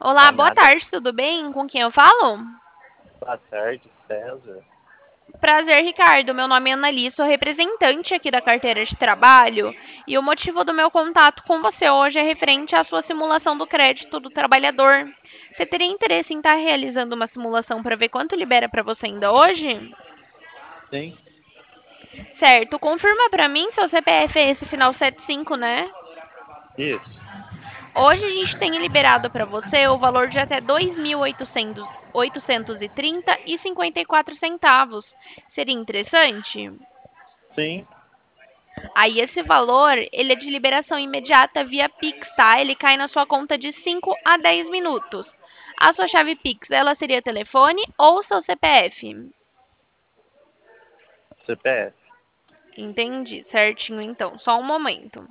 Olá, Vai boa nada. tarde, tudo bem? Com quem eu falo? Boa tarde, César. Prazer, Ricardo. Meu nome é Annali, sou representante aqui da carteira de trabalho e o motivo do meu contato com você hoje é referente à sua simulação do crédito do trabalhador. Você teria interesse em estar realizando uma simulação para ver quanto libera para você ainda hoje? Sim, Certo, confirma para mim seu CPF é esse final 75, né? isso. Hoje a gente tem liberado para você o valor de até 2.830,54 centavos. Seria interessante? Sim, Aí esse valor, ele é de liberação imediata via Pix, tá? Ele cai na sua conta de 5 a 10 minutos. A sua chave Pix, ela seria telefone ou seu CPF? CPF. Entendi, certinho então. Só um momento.